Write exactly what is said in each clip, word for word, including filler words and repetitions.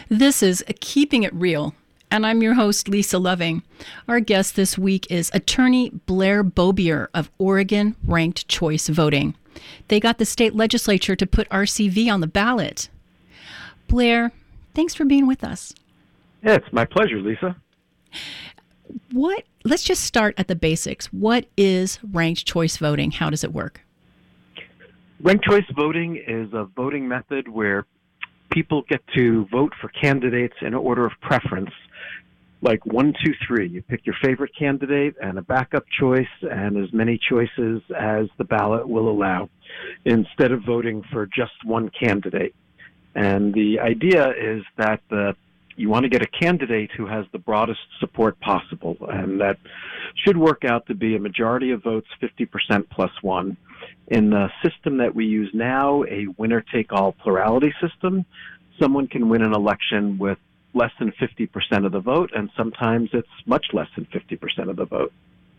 This is Keeping It Real, and I'm your host, Lisa Loving. Our guest this week is attorney Blair Bobier of Oregon Ranked Choice Voting. They got the state legislature to put R C V on the ballot. Blair, thanks for being with us. Yeah, it's my pleasure, Lisa. What? Let's just start at the basics. What is ranked choice voting? How does it work? Ranked choice voting is a voting method where people get to vote for candidates in order of preference, like one, two, three. You pick your favorite candidate and a backup choice and as many choices as the ballot will allow, instead of voting for just one candidate. And the idea is that the you want to get a candidate who has the broadest support possible, and that should work out to be a majority of votes, fifty percent plus one. In the system that we use now, a winner-take-all plurality system, someone can win an election with less than fifty percent of the vote, and sometimes it's much less than fifty percent of the vote.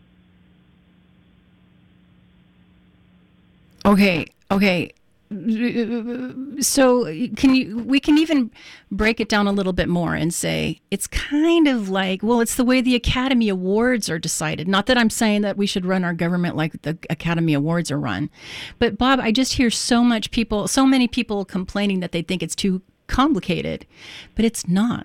Okay, okay. So can you, we can even break it down a little bit more and say it's kind of like, well, it's the way the Academy Awards are decided. Not that I'm saying that we should run our government like the Academy Awards are run. But Bob, I just hear so much people, so many people complaining that they think it's too complicated, but it's not.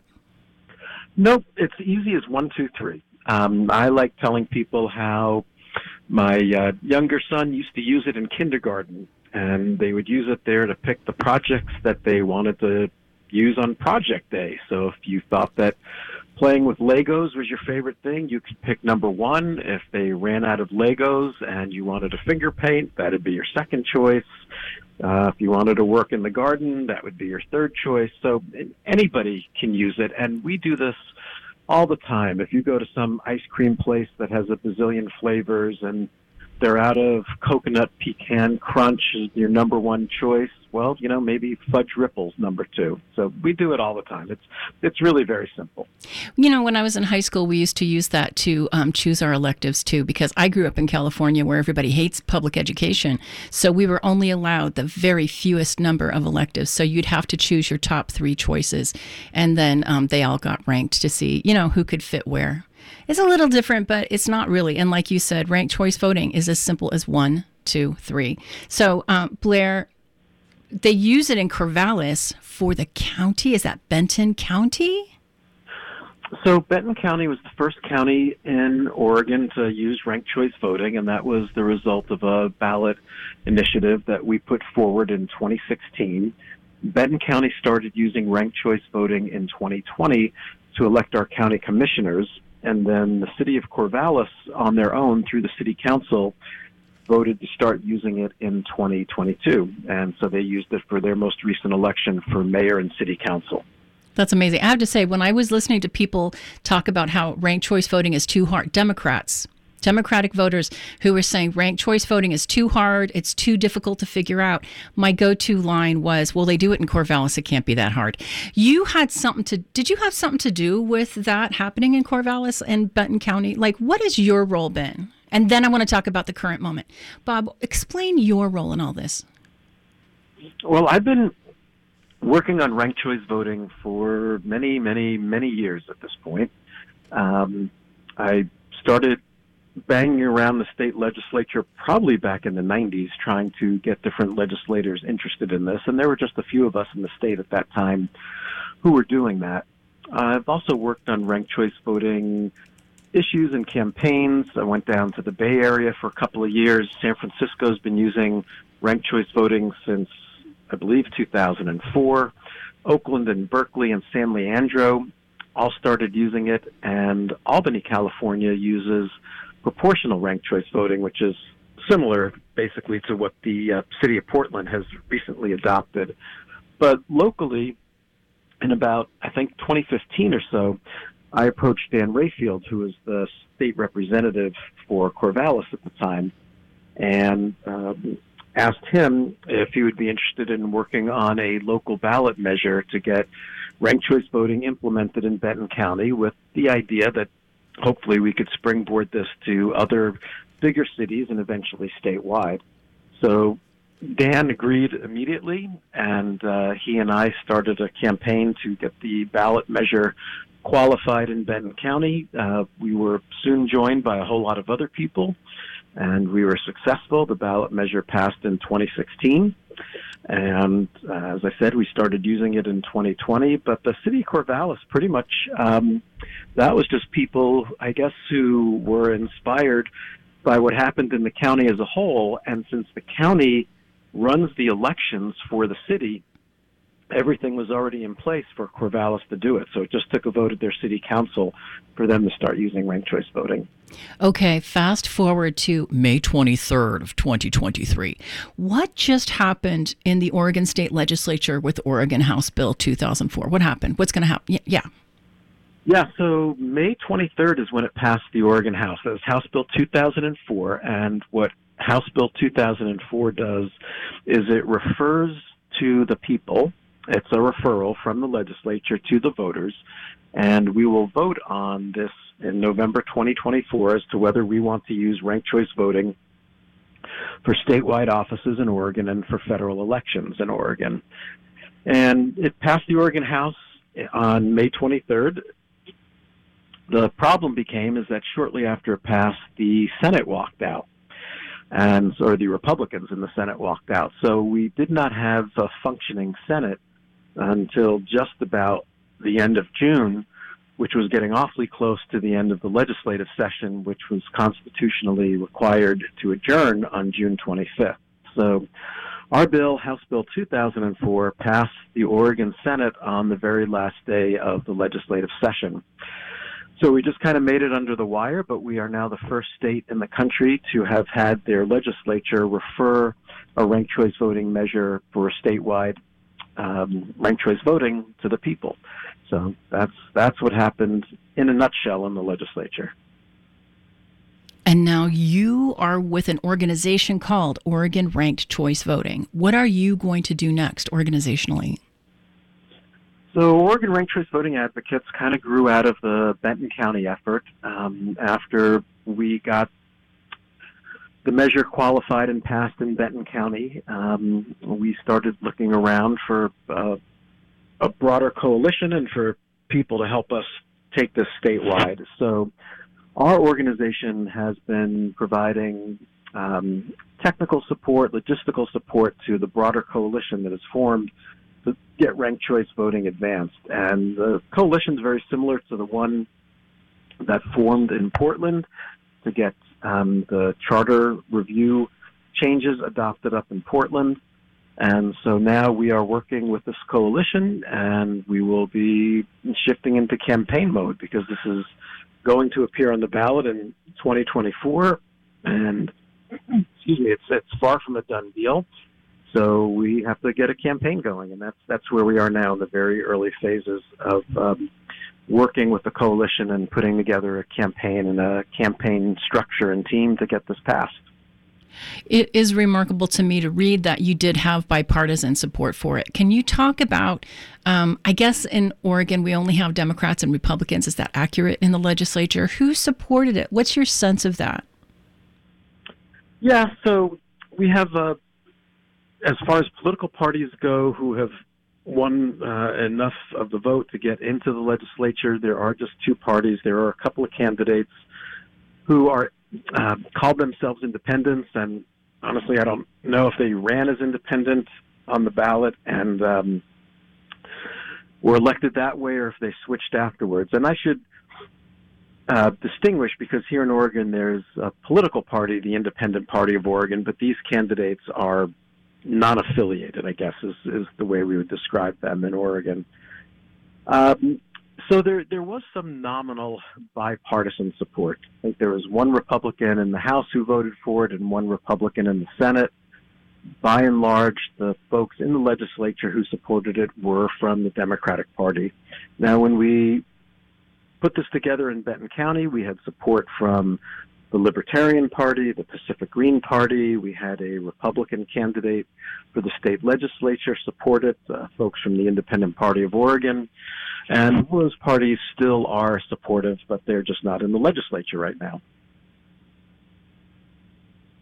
Nope, it's easy as one, two, three. Um, I like telling people how my uh, younger son used to use it in kindergarten. And they would use it there to pick the projects that they wanted to use on project day. So if you thought that playing with Legos was your favorite thing, you could pick number one. If they ran out of Legos and you wanted to finger paint, that'd be your second choice. Uh, if you wanted to work in the garden, that would be your third choice. So anybody can use it. And we do this all the time. If you go to some ice cream place that has a bazillion flavors and they're out of coconut pecan crunch is your number one choice, well, you know, maybe fudge ripples number two. So we do it all the time. It's it's really very simple. You know, when I was in high school, we used to use that to um, choose our electives too, because I grew up in California where everybody hates public education. So we were only allowed the very fewest number of electives. So you'd have to choose your top three choices. And then um, they all got ranked to see, you know, who could fit where. It's a little different, but it's not really. And like you said, ranked choice voting is as simple as one, two, three. So, um, Blair, they use it in Corvallis for the county. Is that Benton County? So Benton County was the first county in Oregon to use ranked choice voting, and that was the result of a ballot initiative that we put forward in twenty sixteen. Benton County started using ranked choice voting in twenty twenty to elect our county commissioners. And then the city of Corvallis, on their own, through the city council, voted to start using it in twenty twenty-two. And so they used it for their most recent election for mayor and city council. That's amazing. I have to say, when I was listening to people talk about how ranked choice voting is too hard, Democrats, Democratic voters who were saying ranked choice voting is too hard, it's too difficult to figure out, my go-to line was, well, they do it in Corvallis, it can't be that hard. You had something to, did you have something to do with that happening in Corvallis and Benton County? Like, what has your role been? And then I want to talk about the current moment. Bob, explain your role in all this. Well, I've been working on ranked choice voting for many, many, many years at this point. Um, I started banging around the state legislature probably back in the nineties trying to get different legislators interested in this, and there were just a few of us in the state at that time who were doing that. I've also worked on ranked choice voting issues and campaigns. I went down to the Bay Area for a couple of years. San Francisco's been using ranked choice voting since, I believe, two thousand four. Oakland and Berkeley and San Leandro all started using it, and Albany, California uses proportional ranked choice voting, which is similar basically to what the uh, city of Portland has recently adopted. But locally, in about, I think, twenty fifteen or so, I approached Dan Rayfield, who was the state representative for Corvallis at the time, and um, asked him if he would be interested in working on a local ballot measure to get ranked choice voting implemented in Benton County, with the idea that hopefully we could springboard this to other bigger cities and eventually statewide. So Dan agreed immediately, and uh, he and I started a campaign to get the ballot measure qualified in Benton County. Uh, we were soon joined by a whole lot of other people, and we were successful. The ballot measure passed in twenty sixteen, and uh, as I said, we started using it in twenty twenty. But the city of Corvallis, pretty much, um, that was just people, I guess, who were inspired by what happened in the county as a whole, and since the county runs the elections for the city, everything was already in place for Corvallis to do it. So it just took a vote at their city council for them to start using ranked choice voting. Okay, fast forward to May twenty-third of twenty twenty-three. What just happened in the Oregon State Legislature with Oregon House Bill two thousand four? What happened? What's going to happen? Yeah. Yeah, so May twenty-third is when it passed the Oregon House. That was House Bill two thousand four, and what House Bill two thousand four does is it refers to the people. It's a referral from the legislature to the voters, and we will vote on this in November twenty twenty-four as to whether we want to use ranked choice voting for statewide offices in Oregon and for federal elections in Oregon. And it passed the Oregon House on May twenty-third. The problem became is that shortly after it passed, the Senate walked out. And or the Republicans in the Senate walked out. So we did not have a functioning Senate until just about the end of June, which was getting awfully close to the end of the legislative session, which was constitutionally required to adjourn on June twenty-fifth. So our bill, House Bill two thousand four, passed the Oregon Senate on the very last day of the legislative session. So we just kind of made it under the wire, but we are now the first state in the country to have had their legislature refer a ranked choice voting measure for statewide um, ranked choice voting to the people. So that's that's what happened in a nutshell in the legislature. And now you are with an organization called Oregon Ranked Choice Voting. What are you going to do next organizationally? So Oregon Ranked Choice Voting Advocates kind of grew out of the Benton County effort. Um, after we got the measure qualified and passed in Benton County, um, we started looking around for uh, a broader coalition and for people to help us take this statewide. So our organization has been providing um, technical support, logistical support to the broader coalition that has formed to get ranked choice voting advanced. And the coalition is very similar to the one that formed in Portland to get um, the charter review changes adopted up in Portland. And so now we are working with this coalition, and we will be shifting into campaign mode because this is going to appear on the ballot in twenty twenty-four. And excuse me, it's it's far from a done deal. So we have to get a campaign going, and that's that's where we are now in the very early phases of um, working with the coalition and putting together a campaign and a campaign structure and team to get this passed. It is remarkable to me to read that you did have bipartisan support for it. Can you talk about, um, I guess in Oregon we only have Democrats and Republicans. Is that accurate in the legislature? Who supported it? What's your sense of that? Yeah, so we have a as far as political parties go who have won uh, enough of the vote to get into the legislature, there are just two parties. There are a couple of candidates who are uh, called themselves independents, and honestly, I don't know if they ran as independent on the ballot and um, were elected that way or if they switched afterwards. And I should uh, distinguish, because here in Oregon there's a political party, the Independent Party of Oregon, but these candidates are non-affiliated, I guess, is, is the way we would describe them in Oregon. Um, so there there was some nominal bipartisan support. I think there was one Republican in the House who voted for it and one Republican in the Senate. By and large, the folks in the legislature who supported it were from the Democratic Party. Now, when we put this together in Benton County, we had support from the Libertarian Party, the Pacific Green Party. We had a Republican candidate for the state legislature supported, uh, folks from the Independent Party of Oregon. And those parties still are supportive, but they're just not in the legislature right now.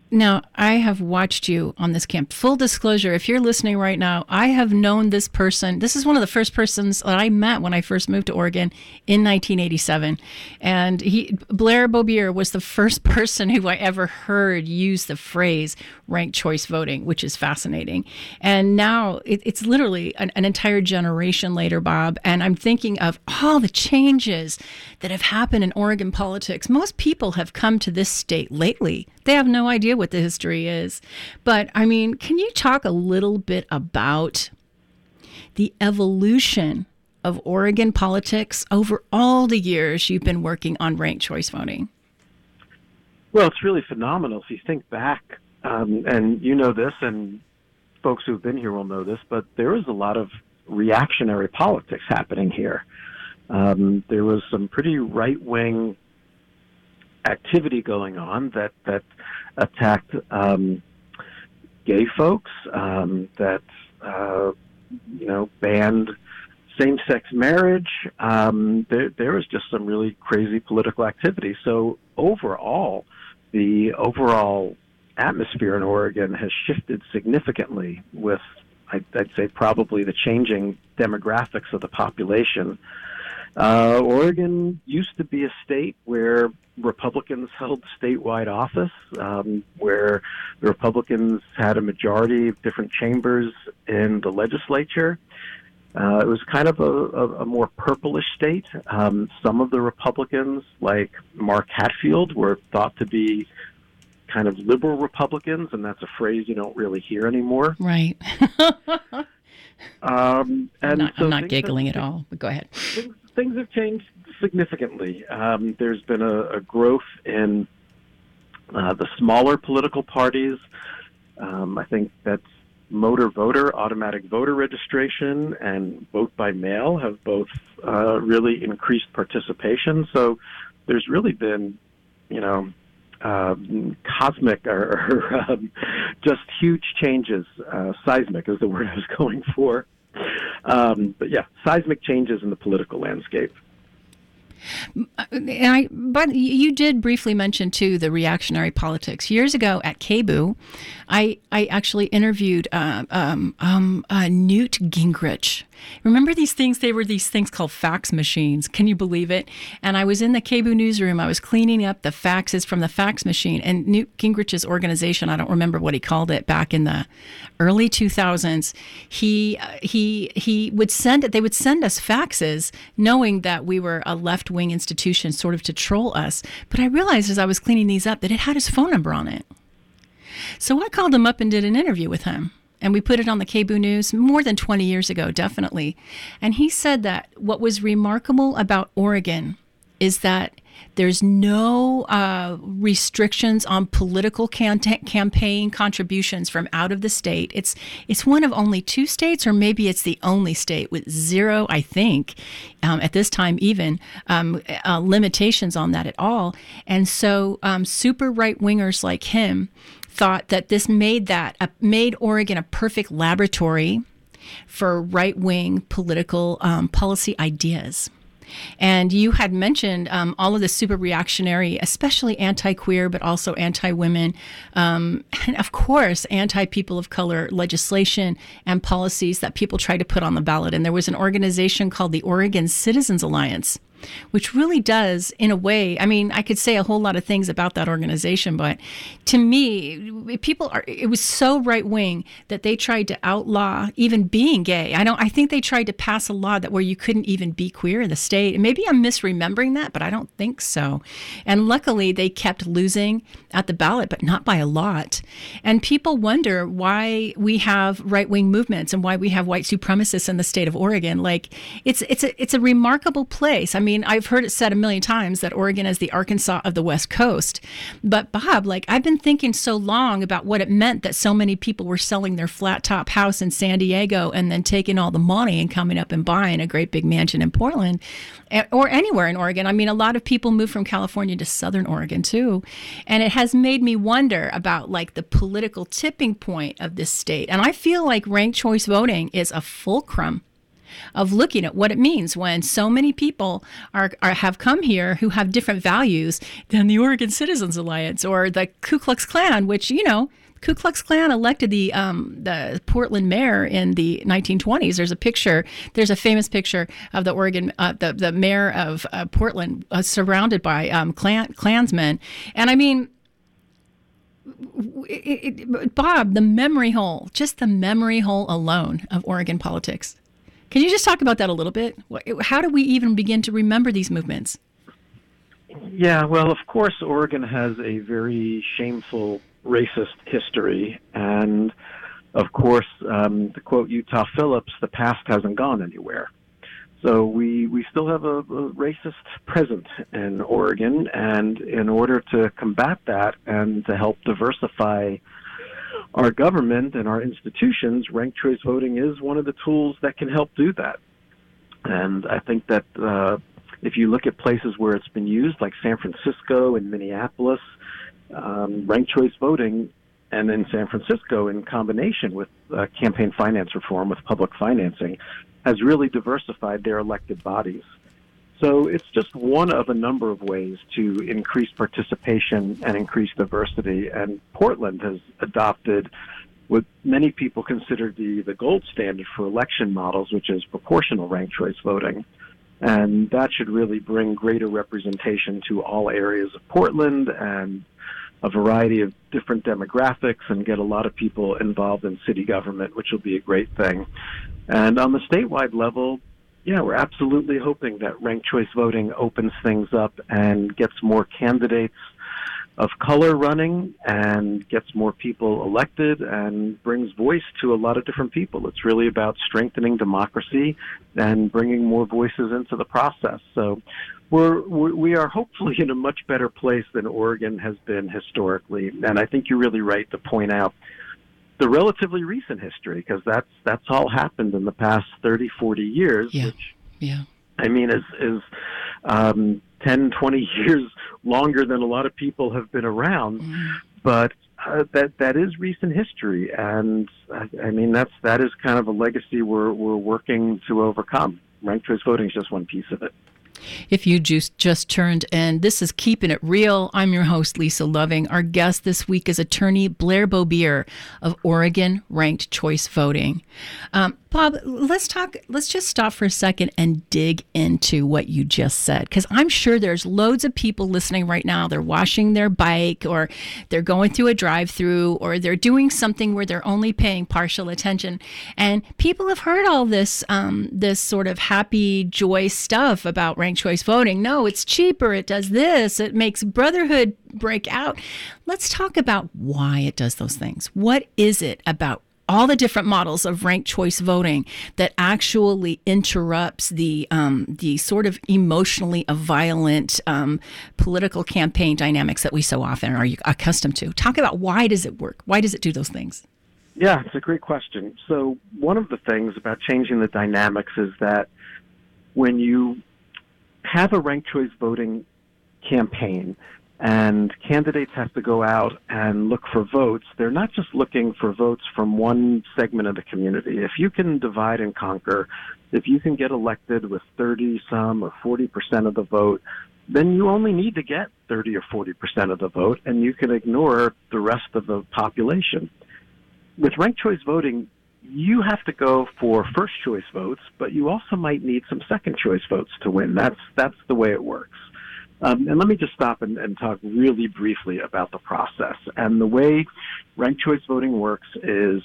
Now, I have watched you on this camp. Full disclosure, if you're listening right now, I have known this person. This is one of the first persons that I met when I first moved to Oregon in nineteen eighty-seven. And he, Blair Bobier was the first person who I ever heard use the phrase ranked choice voting, which is fascinating. And now it, it's literally an, an entire generation later, Bob. And I'm thinking of all the changes that have happened in Oregon politics. Most people have come to this state lately. They have no idea what the history is. But, I mean, can you talk a little bit about the evolution of Oregon politics over all the years you've been working on ranked choice voting? Well, it's really phenomenal. If you think back, um, and you know this, and folks who've been here will know this, but there was a lot of reactionary politics happening here. Um, there was some pretty right-wing activity going on that that attacked um, gay folks, um, that uh, you know banned same-sex marriage. Um, there, there was just some really crazy political activity. So overall, the overall atmosphere in Oregon has shifted significantly with, I'd, I'd say, probably the changing demographics of the population. Uh, Oregon used to be a state where Republicans held statewide office, um, where the Republicans had a majority of different chambers in the legislature. Uh, it was kind of a, a, a more purplish state. Um, some of the Republicans, like Mark Hatfield, were thought to be kind of liberal Republicans, and that's a phrase you don't really hear anymore. Right. um, and I'm not, so I'm not giggling have, at all, but go ahead. Things, things have changed significantly. Um, there's been a, a growth in uh, the smaller political parties. Um, I think that's motor voter, automatic voter registration, and vote by mail have both uh, really increased participation. So there's really been, you know, uh, cosmic or, or um, just huge changes. Uh, seismic is the word I was going for. Um, but yeah, seismic changes in the political landscape. And I, but you did briefly mention too the reactionary politics. Years ago at K B U, I I actually interviewed uh, um, um, uh, Newt Gingrich. Remember these things? They were these things called fax machines. Can you believe it? And I was in the K B U newsroom. I was cleaning up the faxes from the fax machine. And Newt Gingrich's organization, I don't remember what he called it back in the early two thousands. He uh, he he would send it. They would send us faxes, knowing that we were a left-wing institution, sort of to troll us. But I realized as I was cleaning these up that it had his phone number on it. So I called him up and did an interview with him. And we put it on the K B U News more than twenty years ago, definitely. And he said that what was remarkable about Oregon is that there's no uh, restrictions on political can- campaign contributions from out of the state. It's it's one of only two states, or maybe it's the only state with zero, I think, um, at this time even, um, uh, limitations on that at all. And so um, super right-wingers like him thought that this made that uh, made Oregon a perfect laboratory for right-wing political um, policy ideas. And you had mentioned um, all of the super reactionary, especially anti-queer, but also anti-women, um, and of course, anti-people of color legislation and policies that people try to put on the ballot. And there was an organization called the Oregon Citizens Alliance, which really does, in a way, I mean, I could say a whole lot of things about that organization, but to me, people are, it was so right-wing that they tried to outlaw even being gay. I don't, I think they tried to pass a law that where you couldn't even be queer in the state. And maybe I'm misremembering that, but I don't think so. And luckily, they kept losing at the ballot, but not by a lot. And people wonder why we have right-wing movements and why we have white supremacists in the state of Oregon. Like, it's, it's a, it's a remarkable place. I mean, I mean, I've heard it said a million times that Oregon is the Arkansas of the West Coast. But Bob, like, I've been thinking so long about what it meant that so many people were selling their flat top house in San Diego and then taking all the money and coming up and buying a great big mansion in Portland or anywhere in Oregon. I mean, a lot of people move from California to Southern Oregon too. And it has made me wonder about like the political tipping point of this state. And I feel like ranked choice voting is a fulcrum of looking at what it means when so many people are, are have come here who have different values than the Oregon Citizens Alliance or the Ku Klux Klan, which, you know, Ku Klux Klan elected the um, the Portland mayor in the nineteen twenties. There's a picture. There's a famous picture of the Oregon uh, the the mayor of uh, Portland uh, surrounded by um, Klan, Klansmen. And I mean, it, it, Bob, the memory hole, just the memory hole alone of Oregon politics. Can you just talk about that a little bit? How do we even begin to remember these movements? Yeah, well, of course, Oregon has a very shameful racist history, and of course, um, to quote Utah Phillips, the past hasn't gone anywhere. So we, we still have a, a racist present in Oregon, and in order to combat that and to help diversify our government and our institutions, ranked choice voting is one of the tools that can help do that. And I think that uh, if you look at places where it's been used, like San Francisco and Minneapolis, um, ranked choice voting, and in San Francisco, in combination with uh, campaign finance reform, with public financing, has really diversified their elected bodies. So it's just one of a number of ways to increase participation and increase diversity. And Portland has adopted what many people consider the, the gold standard for election models, which is proportional ranked choice voting. And that should really bring greater representation to all areas of Portland and a variety of different demographics and get a lot of people involved in city government, which will be a great thing. And on the statewide level, yeah, we're absolutely hoping that ranked choice voting opens things up and gets more candidates of color running and gets more people elected and brings voice to a lot of different people. It's really about strengthening democracy and bringing more voices into the process. So we're, we are hopefully in a much better place than Oregon has been historically. And I think you're really right to point out the relatively recent history, because that's that's all happened in the past thirty, forty years, yeah. which, yeah. I mean, is, is um, ten, twenty years longer than a lot of people have been around. Mm. But uh, that that is recent history, and I, I mean, that's that is kind of a legacy we're we're working to overcome. Ranked choice voting is just one piece of it. If you just, just turned in, this is Keeping It Real. I'm your host, Lisa Loving. Our guest this week is attorney Blair Bobier of Oregon Ranked Choice Voting. Um, Bob, let's talk, let's just stop for a second and dig into what you just said, because I'm sure there's loads of people listening right now. They're washing their bike, or they're going through a drive-through, or they're doing something where they're only paying partial attention. And people have heard all this, um, this sort of happy, joy stuff about ranked choice voting. No, it's cheaper. It does this. It makes brotherhood break out. Let's talk about why it does those things. What is it about all the different models of ranked choice voting that actually interrupts the um, the sort of emotionally violent um, political campaign dynamics that we so often are accustomed to? Talk about, why does it work? Why does it do those things? Yeah, it's a great question. So one of the things about changing the dynamics is that when you have a ranked choice voting campaign and candidates have to go out and look for votes, they're not just looking for votes from one segment of the community. If you can divide and conquer, if you can get elected with thirty some or forty percent of the vote, then you only need to get thirty or forty percent of the vote, and you can ignore the rest of the population. With ranked choice voting, you have to go for first choice votes, but you also might need some second choice votes to win. That's that's the way it works. Um, and let me just stop and, and talk really briefly about the process. And the way ranked choice voting works is,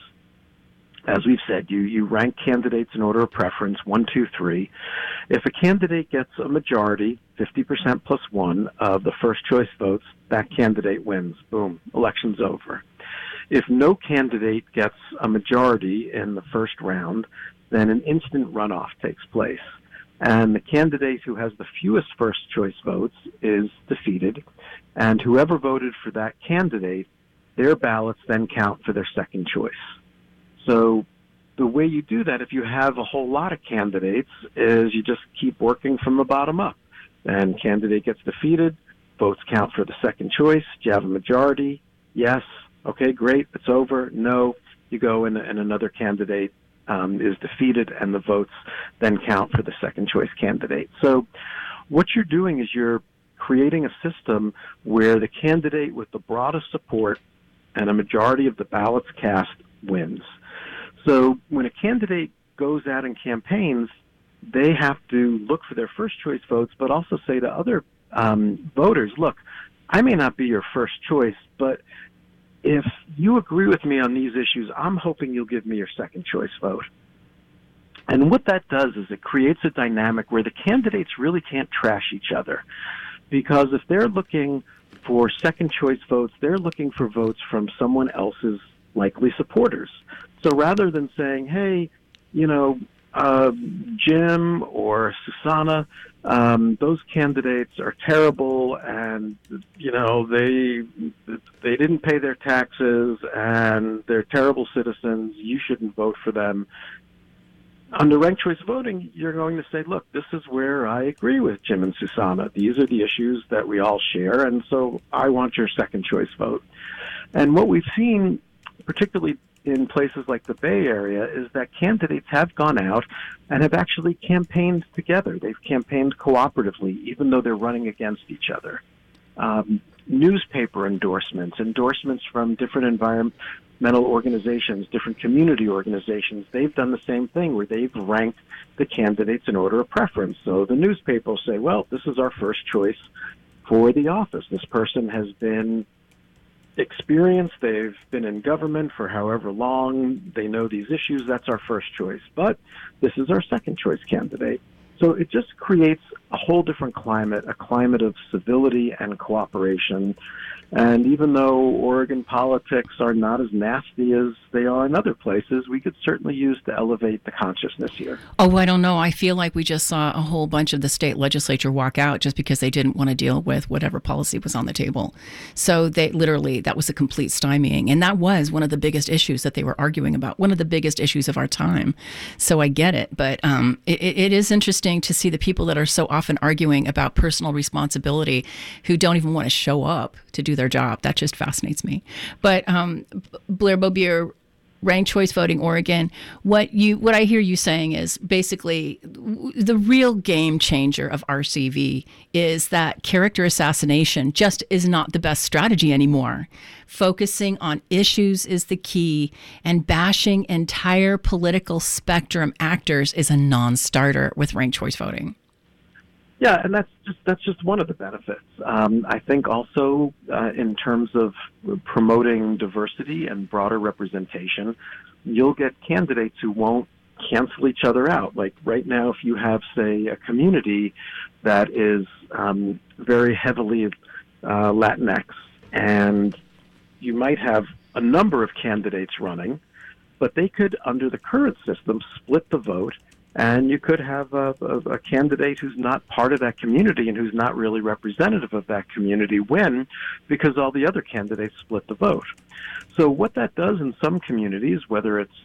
as we've said, you, you rank candidates in order of preference, one, two, three. If a candidate gets a majority, fifty percent plus one of the first choice votes, that candidate wins. Boom, election's over. If no candidate gets a majority in the first round, then an instant runoff takes place. And the candidate who has the fewest first choice votes is defeated. And whoever voted for that candidate, their ballots then count for their second choice. So the way you do that, if you have a whole lot of candidates, is you just keep working from the bottom up. And candidate gets defeated, votes count for the second choice. Do you have a majority? Yes. Okay, great, it's over. No, you go and, and another candidate um, is defeated, and the votes then count for the second choice candidate. So what you're doing is you're creating a system where the candidate with the broadest support and a majority of the ballots cast wins. So when a candidate goes out and campaigns, they have to look for their first choice votes, but also say to other um, voters, look, I may not be your first choice, but if you agree with me on these issues, I'm hoping you'll give me your second choice vote. And what that does is it creates a dynamic where the candidates really can't trash each other. Because if they're looking for second choice votes, they're looking for votes from someone else's likely supporters. So rather than saying, hey, you know, uh, Jim or Susana, um, those candidates are terrible, and you know they they didn't pay their taxes, and they're terrible citizens. You shouldn't vote for them. Under ranked choice voting, you're going to say, look, this is where I agree with Jim and Susana. These are the issues that we all share, and so I want your second choice vote. And what we've seen, particularly in places like the Bay Area, is that candidates have gone out and have actually campaigned together. They've campaigned cooperatively, even though they're running against each other. Um, newspaper endorsements, endorsements from different environmental organizations, different community organizations, they've done the same thing where they've ranked the candidates in order of preference. So the newspaper will say, well, this is our first choice for the office. This person has been experienced, they've been in government for however long, they know these issues, that's our first choice. But this is our second choice candidate. So it just creates a whole different climate, a climate of civility and cooperation. And even though Oregon politics are not as nasty as they are in other places, we could certainly use to elevate the consciousness here. Oh, I don't know. I feel like we just saw a whole bunch of the state legislature walk out just because they didn't want to deal with whatever policy was on the table. So they literally, that was a complete stymieing. And that was one of the biggest issues that they were arguing about, one of the biggest issues of our time. So I get it. But um, it, it is interesting to see the people that are so often arguing about personal responsibility who don't even want to show up to do their job. That just fascinates me. But um, Blair Bobier, ranked choice voting, Oregon, what you what I hear you saying is basically the real game changer of R C V is that character assassination just is not the best strategy anymore. Focusing on issues is the key, and bashing entire political spectrum actors is a non-starter with ranked choice voting. Yeah, and that's just that's just one of the benefits. Um, I think also uh, in terms of promoting diversity and broader representation, you'll get candidates who won't cancel each other out. Like right now, if you have, say, a community that is um, very heavily uh, Latinx, and you might have a number of candidates running, but they could, under the current system, split the vote. And you could have a, a, a candidate who's not part of that community and who's not really representative of that community win because all the other candidates split the vote. So what that does in some communities, whether it's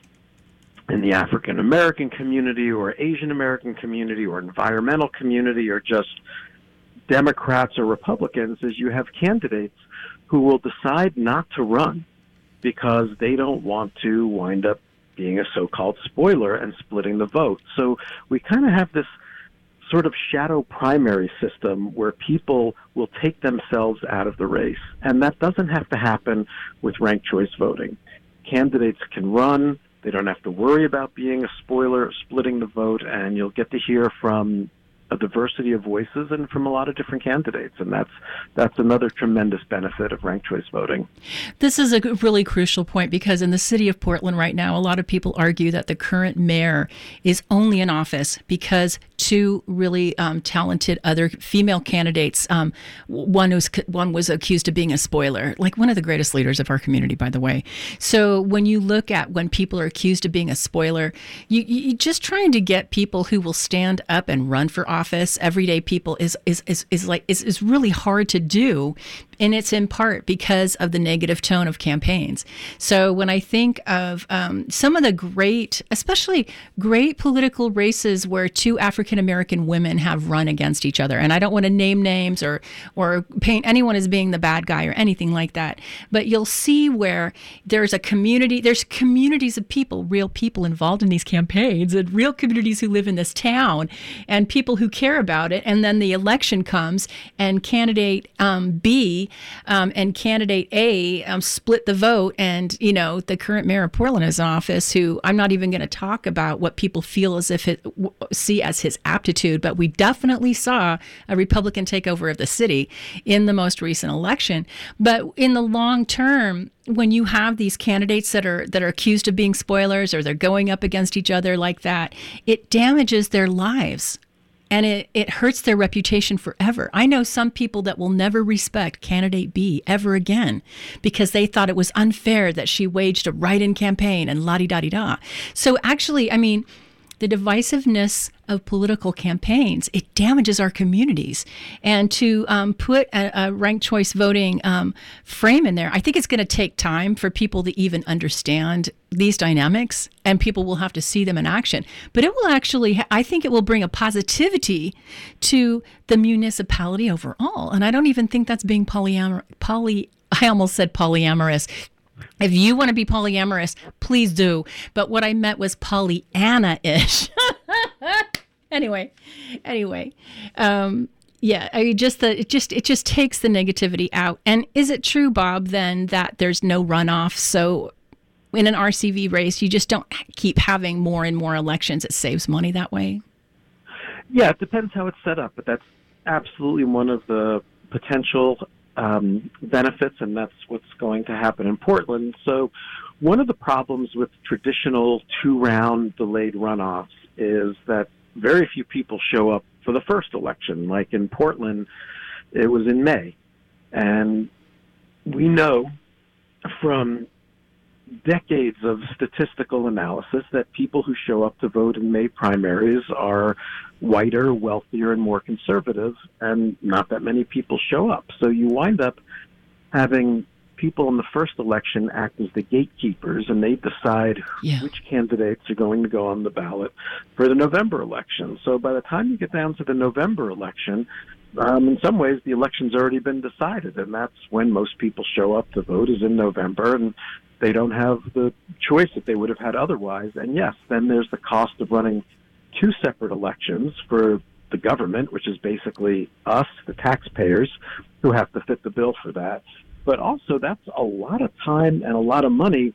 in the African American community or Asian American community or environmental community or just Democrats or Republicans, is you have candidates who will decide not to run because they don't want to wind up being a so-called spoiler and splitting the vote. So we kind of have this sort of shadow primary system where people will take themselves out of the race. And that doesn't have to happen with ranked choice voting. Candidates can run. They don't have to worry about being a spoiler, splitting the vote, and you'll get to hear from a diversity of voices and from a lot of different candidates. And that's that's another tremendous benefit of ranked choice voting. This is a really crucial point because in the city of Portland right now, a lot of people argue that the current mayor is only in office because two really um, talented other female candidates, um, one was one was accused of being a spoiler, like one of the greatest leaders of our community, by the way. So when you look at when people are accused of being a spoiler, you, you just trying to get people who will stand up and run for office, everyday people, is is is, is like is, is really hard to do and it's in part because of the negative tone of campaigns. So when I think of um, some of the great, especially great political races where two African American women have run against each other, and I don't want to name names or or paint anyone as being the bad guy or anything like that, but you'll see where there's a community, there's communities of people, real people involved in these campaigns, and real communities who live in this town, and people who care about it, and then the election comes, and candidate um, B um, and candidate A um, split the vote, and you know the current mayor of Portland is in office, who I'm not even going to talk about what people feel as if it w- see as his aptitude, but we definitely saw a Republican takeover of the city in the most recent election. But in the long term, when you have these candidates that are that are accused of being spoilers, or they're going up against each other like that, it damages their lives. And it, it hurts their reputation forever. I know some people that will never respect candidate B ever again because they thought it was unfair that she waged a write-in campaign and la-di-da-di-da. So actually, I mean, the divisiveness of political campaigns, it damages our communities. And to um, put a, a ranked choice voting um, frame in there, I think it's going to take time for people to even understand these dynamics, and people will have to see them in action. But it will actually, I think it will bring a positivity to the municipality overall. And I don't even think that's being polyamor- poly, I almost said polyamorous. If you want to be polyamorous, please do. But what I meant was Pollyanna-ish. anyway, anyway, um, yeah, I mean, just the it just it just takes the negativity out. And is it true, Bob, then that there's no runoff? So in an R C V race, you just don't keep having more and more elections. It saves money that way. Yeah, it depends how it's set up, but that's absolutely one of the potential Um, benefits, and that's what's going to happen in Portland. So one of the problems with traditional two-round delayed runoffs is that very few people show up for the first election. Like in Portland, it was in May. And we know from decades of statistical analysis that people who show up to vote in May primaries are whiter, wealthier, and more conservative, and not that many people show up. So you wind up having people in the first election act as the gatekeepers, and they decide yeah. which candidates are going to go on the ballot for the November election. So by the time you get down to the November election, Um, in some ways, the election's already been decided, and that's when most people show up to vote, is in November, and they don't have the choice that they would have had otherwise. And yes, then there's the cost of running two separate elections for the government, which is basically us, the taxpayers, who have to fit the bill for that. But also, that's a lot of time and a lot of money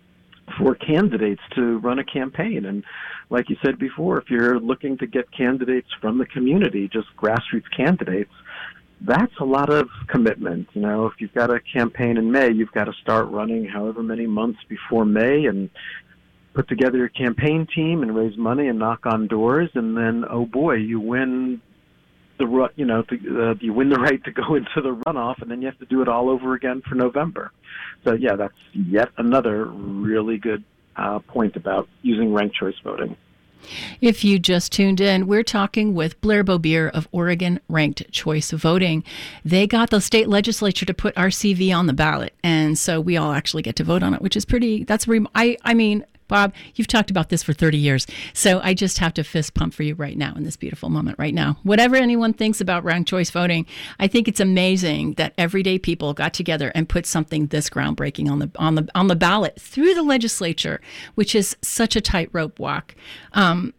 for candidates to run a campaign. And like you said before, if you're looking to get candidates from the community, just grassroots candidates, that's a lot of commitment. You know, if you've got a campaign in May, you've got to start running however many months before May and put together your campaign team and raise money and knock on doors. And then, oh boy, you win the, you know, the, uh, you win the right to go into the runoff, and then you have to do it all over again for November. So yeah, that's yet another really good uh, point about using ranked choice voting. If you just tuned in, we're talking with Blair Bobier of Oregon Ranked Choice Voting. They got the state legislature to put R C V on the ballot, and so we all actually get to vote on it, which is pretty, that's, re- I, I mean, Bob, you've talked about this for thirty years, so I just have to fist pump for you right now in this beautiful moment right now. Whatever anyone thinks about ranked choice voting, I think it's amazing that everyday people got together and put something this groundbreaking on the on the on the ballot through the legislature, which is such a tightrope walk. Um,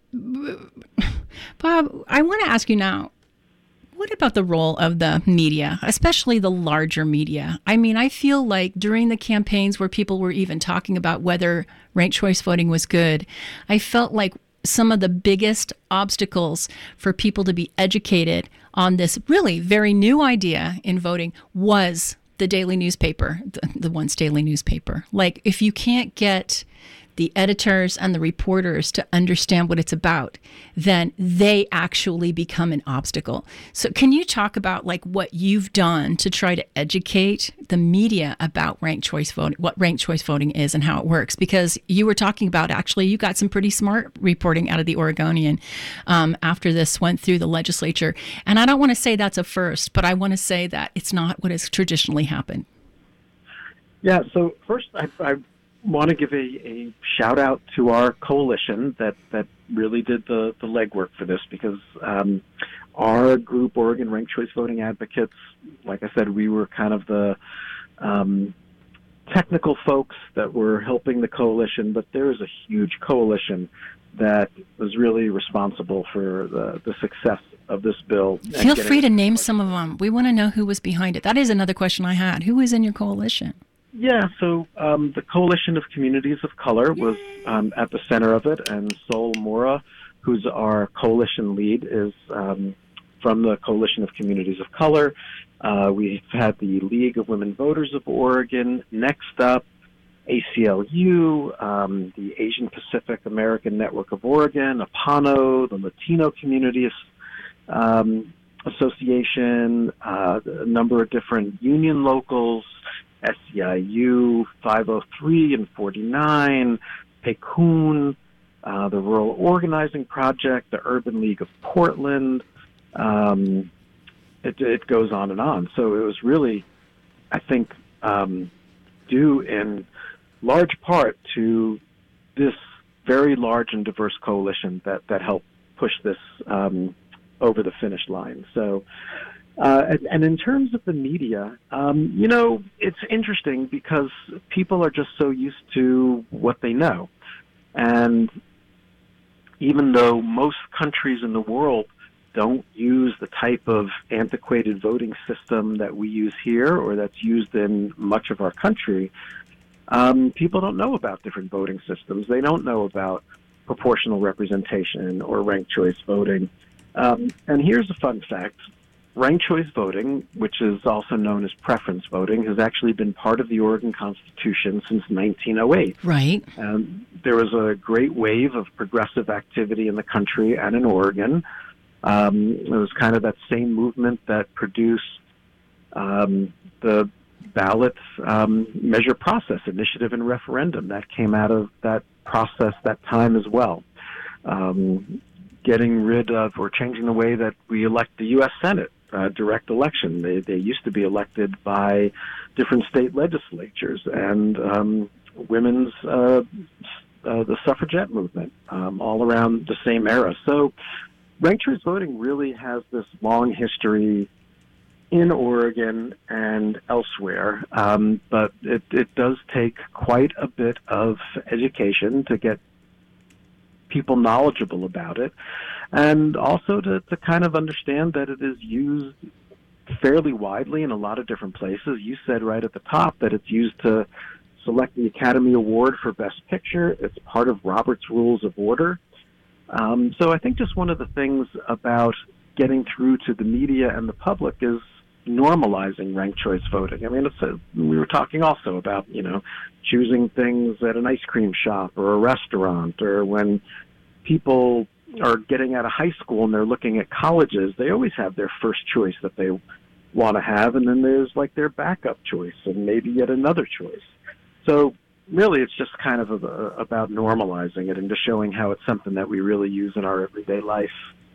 Bob, I want to ask you now, what about the role of the media, especially the larger media? I mean, I feel like during the campaigns where people were even talking about whether ranked choice voting was good, I felt like some of the biggest obstacles for people to be educated on this really very new idea in voting was the daily newspaper, the, the once daily newspaper. Like, if you can't get the editors and the reporters to understand what it's about, then they actually become an obstacle. So can you talk about like what you've done to try to educate the media about ranked choice voting, what ranked choice voting is and how it works? Because you were talking about, actually, you got some pretty smart reporting out of the Oregonian um, after this went through the legislature. And I don't want to say that's a first, but I want to say that it's not what has traditionally happened. Yeah, so first I, I want to give a, a shout out to our coalition that, that really did the, the legwork for this, because um, our group, Oregon Ranked Choice Voting Advocates, like I said, we were kind of the um, technical folks that were helping the coalition, but there is a huge coalition that was really responsible for the, the success of this bill. Feel free to name some of them. We want to know who was behind it. That is another question I had. Who is in your coalition? Yeah, so um, the Coalition of Communities of Color was um, at the center of it, and Sol Mora, who's our coalition lead, is um, from the Coalition of Communities of Color. Uh, we've had the League of Women Voters of Oregon. Next up, A C L U, um, the Asian Pacific American Network of Oregon, APANO, the Latino Community um, Association, uh, a number of different union locals, S C I U, five oh three and forty-nine, PECUN, uh, the Rural Organizing Project, the Urban League of Portland. Um, it, it goes on and on. So it was really, I think, um, due in large part to this very large and diverse coalition that, that helped push this um, over the finish line. So, uh, and, and in terms of the media, um, you know, it's interesting because people are just so used to what they know. And even though most countries in the world don't use the type of antiquated voting system that we use here or that's used in much of our country, Um, people don't know about different voting systems. They don't know about proportional representation or ranked choice voting. Um, and here's a fun fact. Ranked choice voting, which is also known as preference voting, has actually been part of the Oregon Constitution since nineteen oh eight. Right. Um, there was a great wave of progressive activity in the country and in Oregon. Um, it was kind of that same movement that produced um, the ballot um, measure process initiative and referendum that came out of that process that time as well. Um, getting rid of or changing the way that we elect the U S Senate, uh, direct election. They, they used to be elected by different state legislatures, and um, women's, uh, uh, the suffragette movement, um, all around the same era. So ranked choice voting really has this long history in Oregon and elsewhere, um, but it, it does take quite a bit of education to get people knowledgeable about it, and also to, to kind of understand that it is used fairly widely in a lot of different places. You said right at the top that it's used to select the Academy Award for Best Picture. It's part of Robert's Rules of Order. Um, so I think just one of the things about getting through to the media and the public is normalizing ranked choice voting. I mean, it's a, we were talking also about, you know, choosing things at an ice cream shop or a restaurant, or when people are getting out of high school and they're looking at colleges, they always have their first choice that they want to have, and then there's like their backup choice and maybe yet another choice. So really it's just kind of a, a, about normalizing it and just showing how it's something that we really use in our everyday life.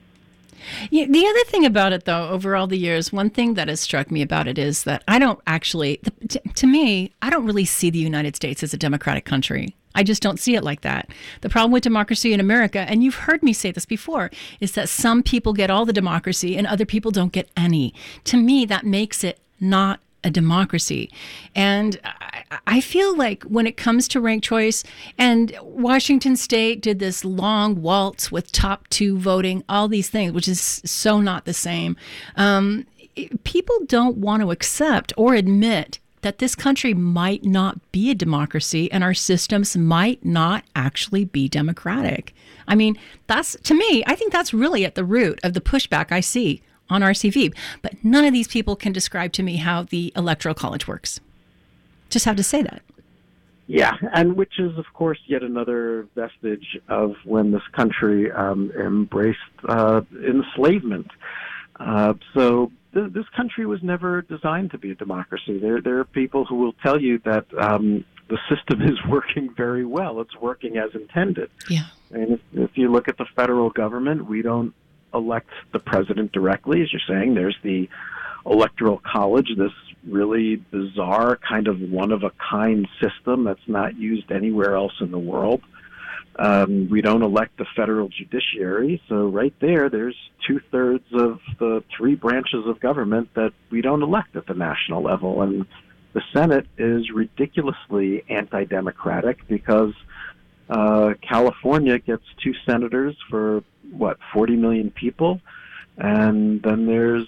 Yeah, the other thing about it, though, over all the years, one thing that has struck me about it is that I don't actually, to, to me, I don't really see the United States as a democratic country. I just don't see it like that. The problem with democracy in America, and you've heard me say this before, is that some people get all the democracy and other people don't get any. To me, that makes it not a democracy. And I, I feel like when it comes to ranked choice, and Washington State did this long waltz with top two voting, all these things, which is so not the same. Um, people don't want to accept or admit that this country might not be a democracy and our systems might not actually be democratic. I mean, that's, to me, I think that's really at the root of the pushback I see on R C V. But none of these people can describe to me how the Electoral College works. Just have to say that. Yeah, and which is, of course, yet another vestige of when this country um, embraced uh, enslavement. Uh, so th- this country was never designed to be a democracy. There, there are people who will tell you that um, the system is working very well. It's working as intended. Yeah. And if, if you look at the federal government, we don't elect the president directly, as you're saying. There's the Electoral College, this really bizarre kind of one-of-a-kind system that's not used anywhere else in the world. Um, we don't elect the federal judiciary, so right there, there's two-thirds of the three branches of government that we don't elect at the national level. And the Senate is ridiculously anti-democratic because uh, California gets two senators for, what, forty million people? And then there's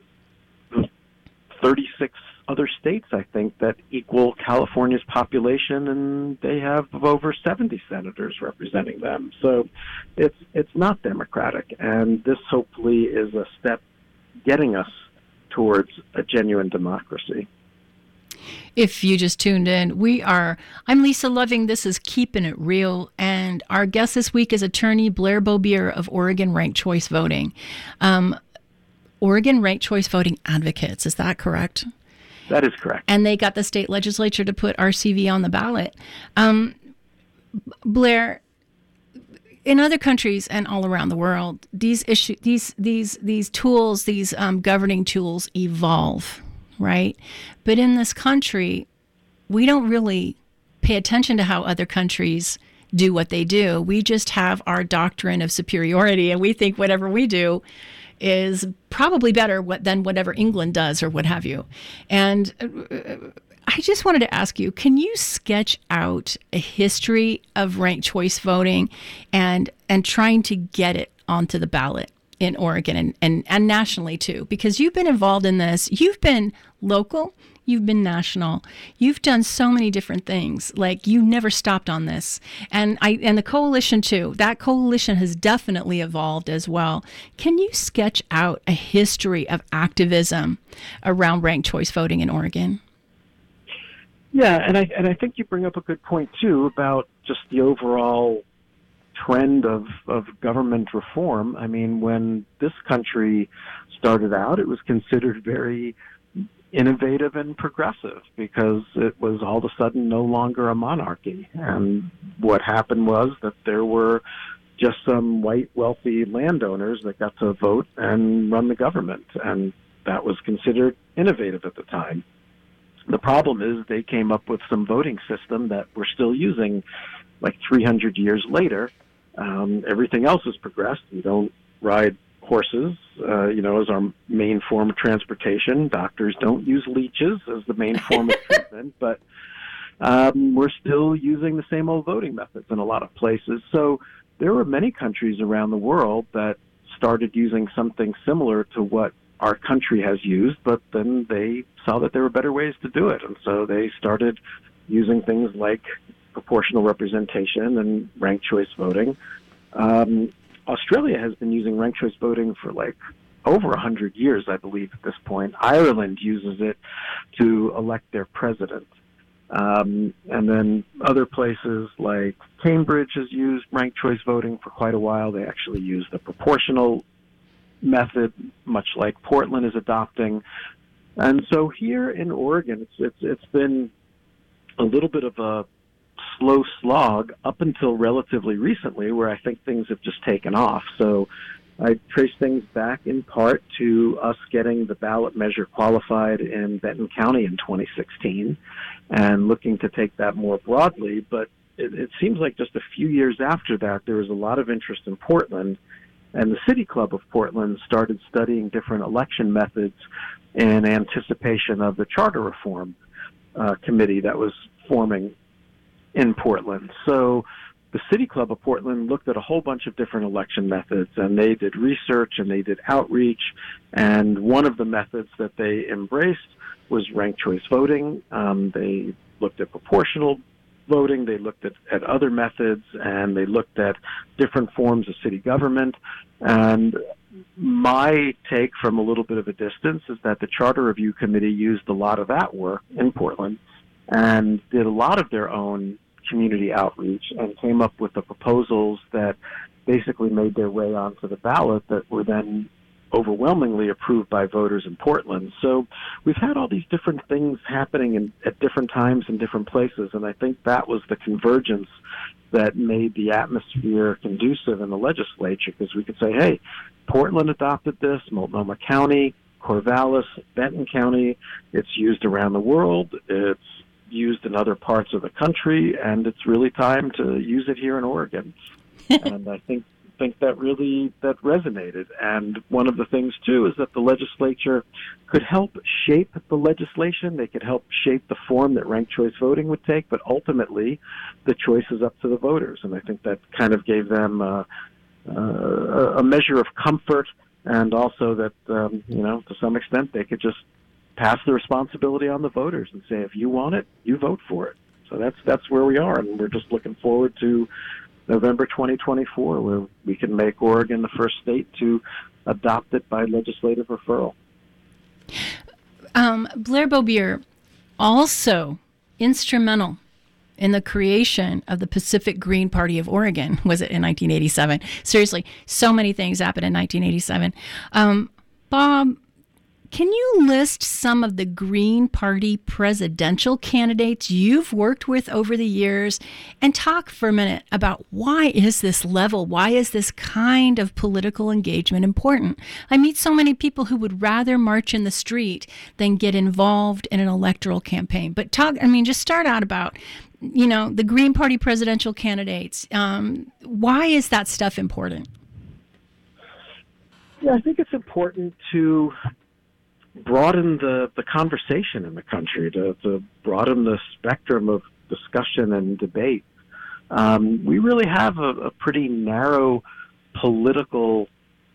thirty-six other states, I think, that equal California's population, and they have over seventy senators representing them. So it's it's not democratic, and this hopefully is a step getting us towards a genuine democracy. If you just tuned in, we are, I'm Lisa Loving, this is Keeping It Real, and our guest this week is attorney Blair Bobier of Oregon Ranked Choice Voting. Um, Oregon Ranked Choice Voting Advocates, is that correct? That is correct. And they got the state legislature to put R C V on the ballot. Um, Blair, in other countries and all around the world, these issue, these these these tools, these um, governing tools evolve, right? But in this country, we don't really pay attention to how other countries do what they do. We just have our doctrine of superiority, and we think whatever we do is probably better what, than whatever England does or what have you. And uh, I just wanted to ask you, can you sketch out a history of ranked choice voting and and trying to get it onto the ballot in Oregon and, and, and nationally too? Because you've been involved in this. You've been local. You've been national. You've done so many different things. Like, you never stopped on this. And I and the coalition too. That coalition has definitely evolved as well. Can you sketch out a history of activism around ranked choice voting in Oregon? Yeah, and I and I think you bring up a good point too about just the overall trend of, of government reform. I mean, when this country started out, it was considered very innovative and progressive because it was all of a sudden no longer a monarchy. And what happened was that there were just some white wealthy landowners that got to vote and run the government, and that was considered innovative at the time. The problem is they came up with some voting system that we're still using like three hundred years later. Um, everything else has progressed. We don't ride horses, uh, you know, as our main form of transportation. Doctors don't use leeches as the main form of treatment, but um, we're still using the same old voting methods in a lot of places. So there were many countries around the world that started using something similar to what our country has used, but then they saw that there were better ways to do it, and so they started using things like proportional representation and ranked choice voting. Um, Australia has been using ranked choice voting for like over one hundred years, I believe, at this point. Ireland uses it to elect their president. Um, and then other places like Cambridge has used ranked choice voting for quite a while. They actually use the proportional method, much like Portland is adopting. And so here in Oregon, it's it's it's been a little bit of a slow slog up until relatively recently, where I think things have just taken off. So I trace things back in part to us getting the ballot measure qualified in Benton County in twenty sixteen and looking to take that more broadly. But it, it seems like just a few years after that, there was a lot of interest in Portland, and the City Club of Portland started studying different election methods in anticipation of the charter reform uh, committee that was forming in Portland. So the City Club of Portland looked at a whole bunch of different election methods, and they did research and they did outreach. And one of the methods that they embraced was ranked choice voting. Um, they looked at proportional voting, they looked at, at other methods, and they looked at different forms of city government. And my take from a little bit of a distance is that the Charter Review Committee used a lot of that work in Portland and did a lot of their own community outreach and came up with the proposals that basically made their way onto the ballot that were then overwhelmingly approved by voters in Portland. So we've had all these different things happening in, at different times in different places, and I think that was the convergence that made the atmosphere conducive in the legislature, because we could say, hey, Portland adopted this, Multnomah County, Corvallis, Benton County, it's used around the world, it's used in other parts of the country, and it's really time to use it here in Oregon. And I think think that really that resonated. And one of the things too is that the legislature could help shape the legislation. They could help shape the form that ranked choice voting would take, but ultimately the choice is up to the voters. And I think that kind of gave them uh, uh, a measure of comfort, and also that um, you know, to some extent they could just pass the responsibility on the voters and say, if you want it, you vote for it. So that's that's where we are, and we're just looking forward to November twenty twenty-four, where we can make Oregon the first state to adopt it by legislative referral. Um, Blair Bobier, also instrumental in the creation of the Pacific Green Party of Oregon, was it in nineteen eighty-seven? Seriously, so many things happened in nineteen eighty-seven. Um, Bob, can you list some of the Green Party presidential candidates you've worked with over the years, and talk for a minute about why is this level, why is this kind of political engagement important? I meet so many people who would rather march in the street than get involved in an electoral campaign. But talk, I mean, just start out about, you know, the Green Party presidential candidates. Um, why is that stuff important? Yeah, I think it's important to broaden the, the conversation in the country, to, to broaden the spectrum of discussion and debate. Um, we really have a, a pretty narrow political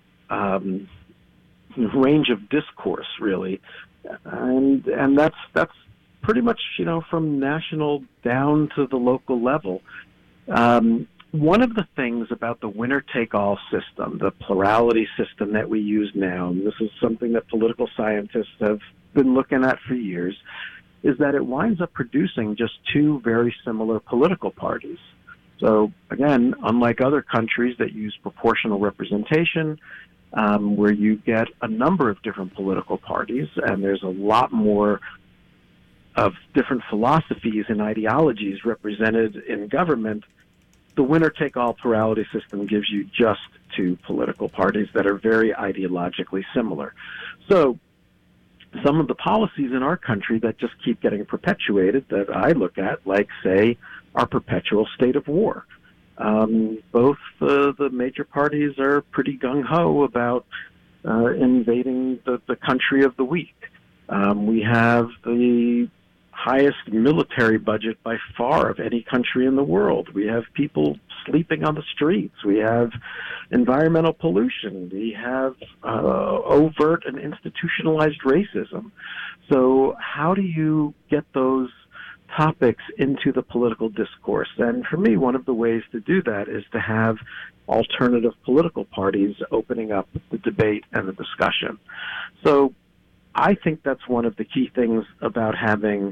um, range of discourse, really, and and that's that's pretty much, you know, from national down to the local level. Um, One of the things about the winner-take-all system, the plurality system that we use now, and this is something that political scientists have been looking at for years, is that it winds up producing just two very similar political parties. So, again, unlike other countries that use proportional representation, um, where you get a number of different political parties, and there's a lot more of different philosophies and ideologies represented in government, the winner-take-all plurality system gives you just two political parties that are very ideologically similar. So some of the policies in our country that just keep getting perpetuated that I look at, like, say, our perpetual state of war. Um, both uh, the major parties are pretty gung-ho about uh, invading the, the country of the weak. Um, we have the highest military budget by far of any country in the world. We have people sleeping on the streets. We have environmental pollution. We have uh, overt and institutionalized racism. So how do you get those topics into the political discourse? And for me, one of the ways to do that is to have alternative political parties opening up the debate and the discussion. So I think that's one of the key things about having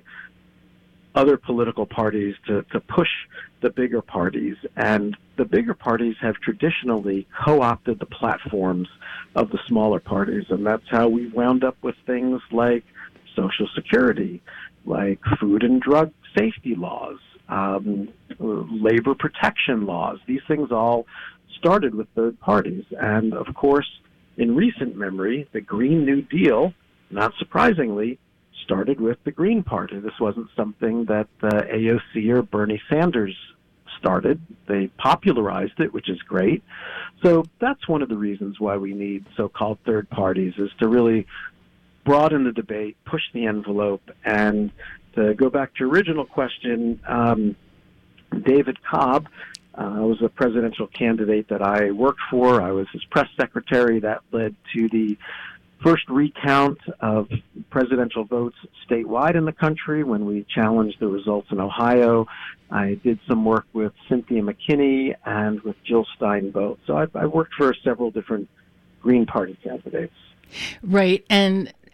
other political parties to, to push the bigger parties. And the bigger parties have traditionally co-opted the platforms of the smaller parties. And that's how we wound up with things like Social Security, like food and drug safety laws, um, labor protection laws. These things all started with third parties. And of course, in recent memory, the Green New Deal, not surprisingly, started with the Green Party. This wasn't something that uh, A O C or Bernie Sanders started. They popularized it, which is great. So that's one of the reasons why we need so-called third parties, is to really broaden the debate, push the envelope. And to go back to your original question, um, David Cobb uh, was a presidential candidate that I worked for. I was his press secretary. That led to the first recount of presidential votes statewide in the country when we challenged the results in Ohio. I did some work with Cynthia McKinney and with Jill Stein both. So I, I worked for several different Green Party candidates. Right. And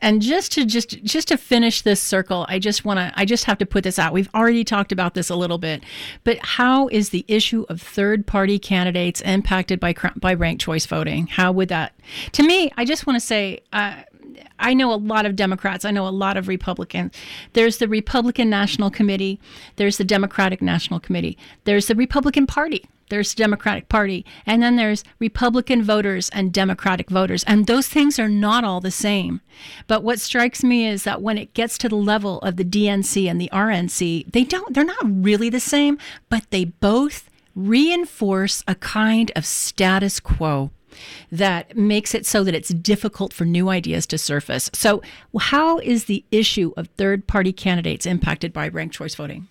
And just to just just to finish this circle, I just want to I just have to put this out. We've already talked about this a little bit, but how is the issue of third-party candidates impacted by by ranked choice voting? How would that? To me, I just want to say. Uh, I know a lot of Democrats. I know a lot of Republicans. There's the Republican National Committee. There's the Democratic National Committee. There's the Republican Party. There's the Democratic Party. And then there's Republican voters and Democratic voters. And those things are not all the same. But what strikes me is that when it gets to the level of the D N C and the R N C, they don't, they're not really the same, but they both reinforce a kind of status quo that makes it so that it's difficult for new ideas to surface. So how is the issue of third-party candidates impacted by ranked choice voting?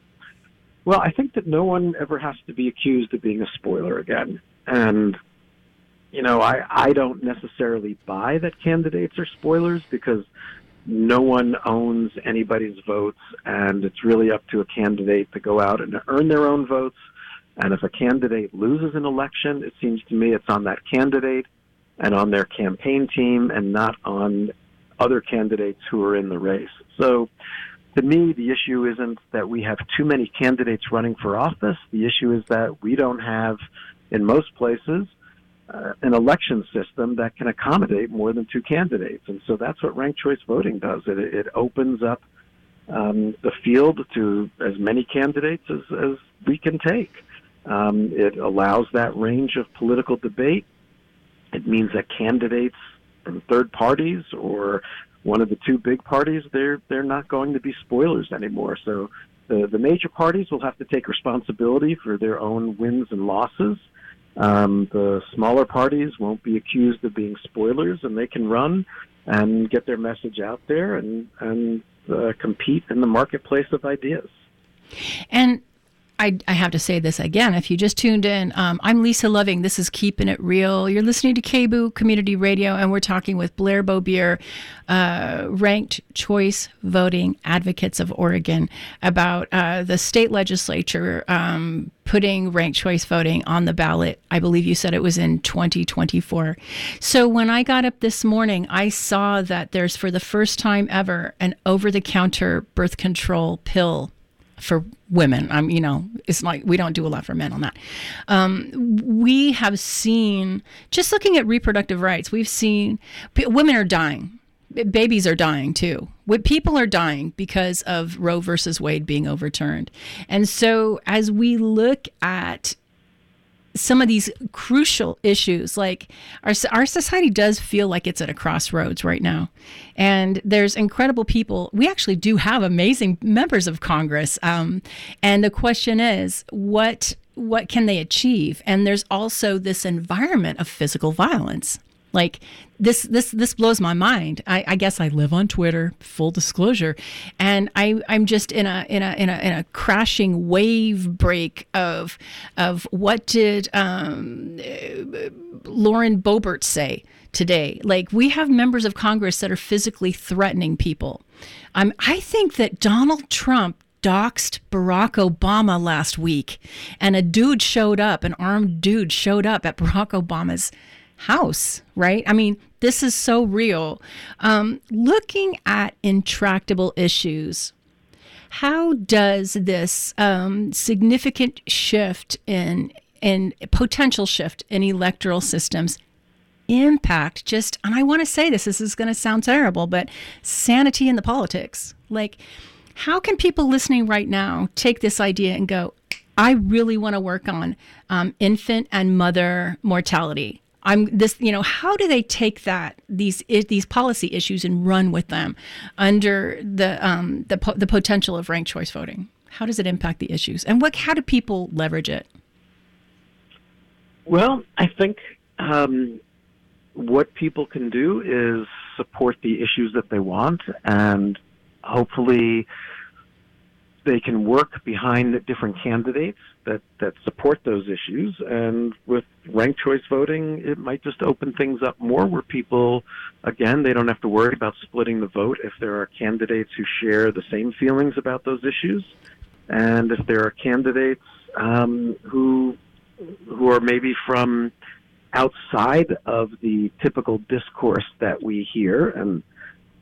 Well, I think that no one ever has to be accused of being a spoiler again. And, you know, I, I don't necessarily buy that candidates are spoilers because no one owns anybody's votes, and it's really up to a candidate to go out and earn their own votes. And if a candidate loses an election, it seems to me it's on that candidate and on their campaign team and not on other candidates who are in the race. So to me, the issue isn't that we have too many candidates running for office. The issue is that we don't have, in most places, uh, an election system that can accommodate more than two candidates. And so that's what ranked choice voting does. It, it opens up um, the field to as many candidates as, as we can take. Um, it allows that range of political debate. It means that candidates from third parties or one of the two big parties, they're they're not going to be spoilers anymore. So the, the major parties will have to take responsibility for their own wins and losses. Um, the smaller parties won't be accused of being spoilers, and they can run and get their message out there and, and uh, compete in the marketplace of ideas. And I, I have to say this again. If you just tuned in, um, I'm Lisa Loving. This is Keeping It Real. You're listening to K B O O Community Radio, and we're talking with Blair Beaubier, uh, ranked choice voting advocates of Oregon, about uh, the state legislature um, putting ranked choice voting on the ballot. I believe you said it was in twenty twenty-four. So when I got up this morning, I saw that there's, for the first time ever, an over-the-counter birth control pill for women. I'm, you know, it's like we don't do a lot for men on that. Um, we have seen, just looking at reproductive rights, we've seen p- women are dying. B- babies are dying too. What people are dying because of Roe versus Wade being overturned. And so as we look at some of these crucial issues, like our our society does feel like it's at a crossroads right now. And there's incredible people. We actually do have amazing members of Congress. Um, and the question is, what what can they achieve? And there's also this environment of physical violence. Like this, this, this blows my mind. I, I guess I live on Twitter, full disclosure, and I, I'm just in a, in a, in a, in a crashing wave break of, of what did um, Lauren Boebert say today? Like, we have members of Congress that are physically threatening people. Um, I think that Donald Trump doxed Barack Obama last week, and a dude showed up, an armed dude showed up at Barack Obama's house, right? I mean, this is so real. Um, looking at intractable issues, how does this um, significant shift in, in potential shift in electoral systems impact just, and I want to say this, this is going to sound terrible, but sanity in the politics? Like, how can people listening right now take this idea and go, I really want to work on um, infant and mother mortality? I'm this, you know, how do they take that, these these policy issues, and run with them under the um, the po- the potential of ranked choice voting? How does it impact the issues, and what how do people leverage it? Well, I think um, what people can do is support the issues that they want, and hopefully they can work behind different candidates that, that support those issues. And with ranked choice voting, it might just open things up more where people, again, they don't have to worry about splitting the vote if there are candidates who share the same feelings about those issues. And if there are candidates um, who who are maybe from outside of the typical discourse that we hear, and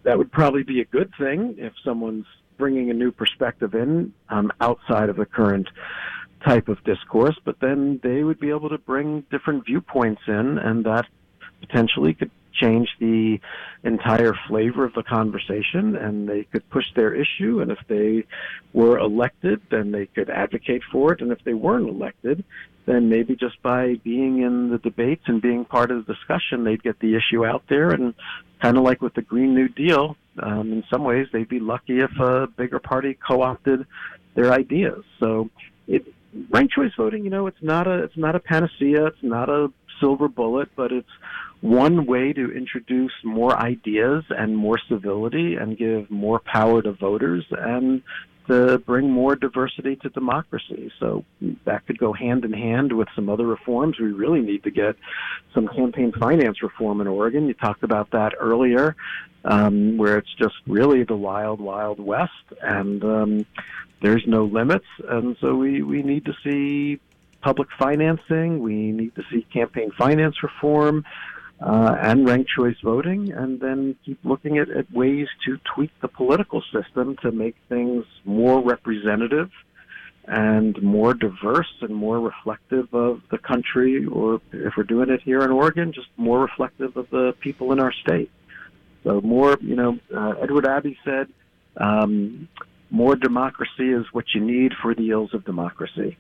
that would probably be a good thing if someone's bringing a new perspective in um, outside of the current type of discourse, but then they would be able to bring different viewpoints in, and that potentially could change the entire flavor of the conversation, and they could push their issue, and if they were elected, then they could advocate for it, and if they weren't elected, then maybe just by being in the debates and being part of the discussion, they'd get the issue out there, and kind of like with the Green New Deal, um, in some ways they'd be lucky if a bigger party co-opted their ideas. So it, ranked choice voting, you know, it's not a it's not a panacea, it's not a silver bullet, but it's one way to introduce more ideas and more civility and give more power to voters and to bring more diversity to democracy. So that could go hand in hand with some other reforms. We really need to get some campaign finance reform in Oregon. You talked about that earlier, um, where it's just really the wild, wild west, and um, there's no limits. And so we, we need to see public financing. We need to see campaign finance reform. Uh, and ranked choice voting, and then keep looking at, at ways to tweak the political system to make things more representative and more diverse and more reflective of the country, or if we're doing it here in Oregon, just more reflective of the people in our state. So more, you know, uh, Edward Abbey said, um, more democracy is what you need for the ills of democracy.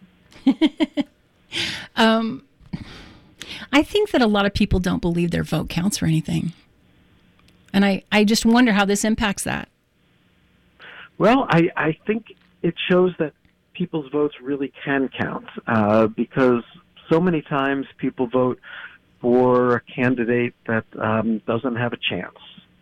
um. I think that a lot of people don't believe their vote counts for anything. And I, I just wonder how this impacts that. Well, I, I think it shows that people's votes really can count, uh, because so many times people vote for a candidate that um, doesn't have a chance.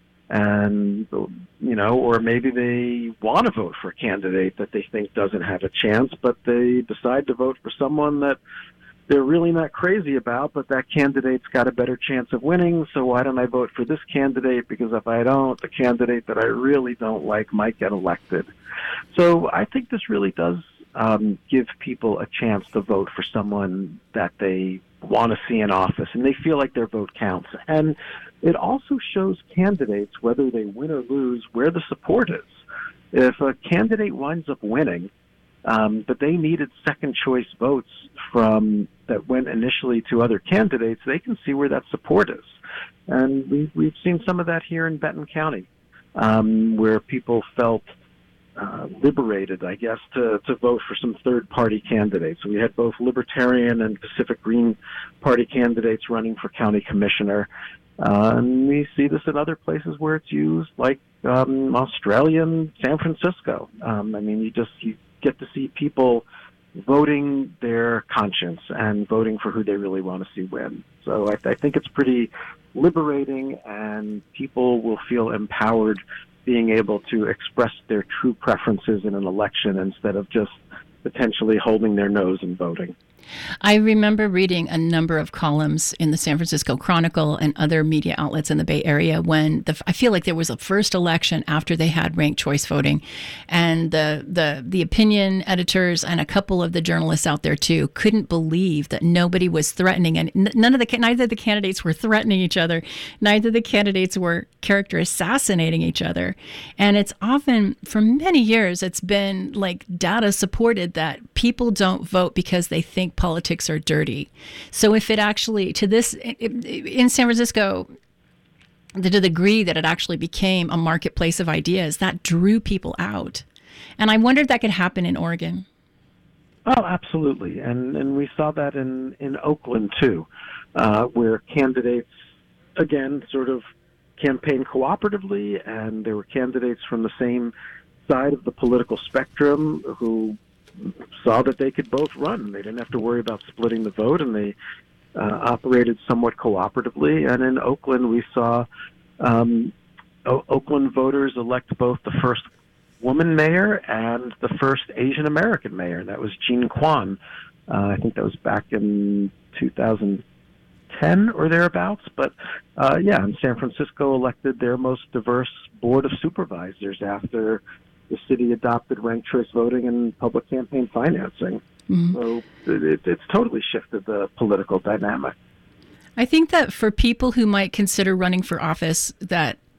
And, you know, or maybe they want to vote for a candidate that they think doesn't have a chance, but they decide to vote for someone that they're really not crazy about, but that candidate's got a better chance of winning, so why don't I vote for this candidate? Because if I don't, the candidate that I really don't like might get elected. So I think this really does um, give people a chance to vote for someone that they want to see in office, and they feel like their vote counts. And it also shows candidates, whether they win or lose, where the support is. If a candidate winds up winning, Um, but they needed second choice votes from that went initially to other candidates, they can see where that support is. And we've, we've seen some of that here in Benton County, um, where people felt uh, liberated, I guess, to, to vote for some third-party candidates. We had both Libertarian and Pacific Green Party candidates running for county commissioner. Uh, and we see this in other places where it's used, like um, Australia and San Francisco. Um, I mean, you just... You, get to see people voting their conscience and voting for who they really want to see win. So I, I think it's pretty liberating, and people will feel empowered being able to express their true preferences in an election instead of just potentially holding their nose and voting. I remember reading a number of columns in the San Francisco Chronicle and other media outlets in the Bay Area when the, I feel like there was a first election after they had ranked choice voting, and the, the the opinion editors and a couple of the journalists out there too couldn't believe that nobody was threatening, and none of the neither of the candidates were threatening each other, neither of the candidates were character assassinating each other. And it's often, for many years, it's been like data supported that people don't vote because they think politics are dirty. So if it actually, to this, in San Francisco, to the degree that it actually became a marketplace of ideas, that drew people out. And I wondered if that could happen in Oregon. Oh, absolutely. And and we saw that in, in Oakland, too, uh, where candidates, again, sort of campaigned cooperatively, and there were candidates from the same side of the political spectrum who saw that they could both run. They didn't have to worry about splitting the vote, and they uh, operated somewhat cooperatively. And in Oakland, we saw um, o- Oakland voters elect both the first woman mayor and the first Asian American mayor, and that was Jean Quan. Uh, I think that was back in two thousand ten or thereabouts. But uh, yeah, and San Francisco elected their most diverse board of supervisors after the city adopted ranked choice voting and public campaign financing. Mm-hmm. So it, it's totally shifted the political dynamic. I think that for people who might consider running for office, that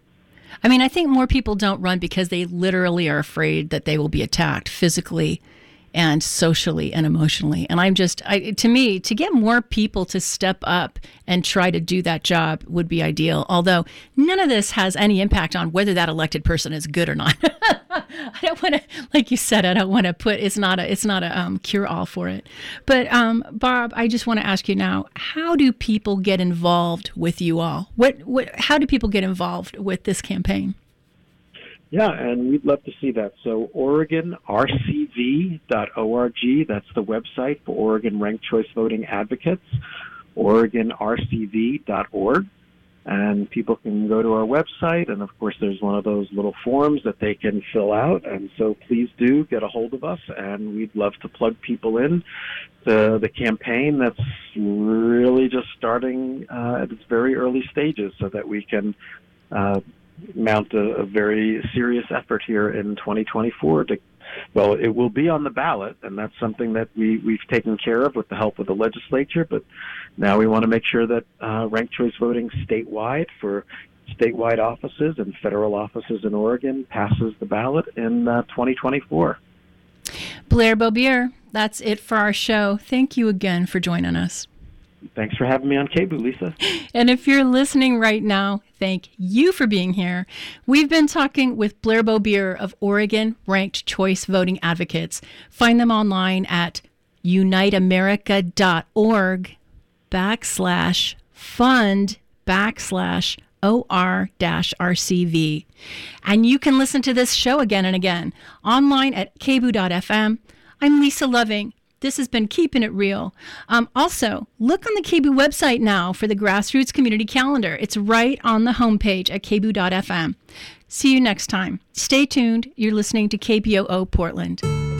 I mean, I think more people don't run because they literally are afraid that they will be attacked physically and socially and emotionally. And I'm just, I, to me, to get more people to step up and try to do that job would be ideal. Although none of this has any impact on whether that elected person is good or not. I don't want to, like you said, I don't want to put, it's not a, it's not a um, cure-all for it. But um, Bob, I just want to ask you now, how do people get involved with you all? What, what, how do people get involved with this campaign? Yeah, and we'd love to see that. So Oregon R C V dot org, that's the website for Oregon Ranked Choice Voting Advocates, Oregon R C V dot org. And people can go to our website, and of course there's one of those little forms that they can fill out. And so please do get a hold of us, and we'd love to plug people in to the campaign that's really just starting uh, at its very early stages so that we can uh, mount a, a very serious effort here in twenty twenty-four to, well, it will be on the ballot, and that's something that we, we've taken care of with the help of the legislature, but now we want to make sure that uh, ranked choice voting statewide for statewide offices and federal offices in Oregon passes the ballot in uh, twenty twenty-four. Blair Bobier, that's it for our show. Thank you again for joining us. Thanks for having me on K B O O, Lisa. And if you're listening right now, thank you for being here. We've been talking with Blair Bobier of Oregon Ranked Choice Voting Advocates. Find them online at uniteamerica.org backslash fund backslash OR dash RCV. And you can listen to this show again and again online at K B O O dot F M. I'm Lisa Loving. This has been Keeping It Real. Um, also, look on the K B O O website now for the Grassroots Community Calendar. It's right on the homepage at K B O O dot F M. See you next time. Stay tuned. You're listening to K B O O Portland.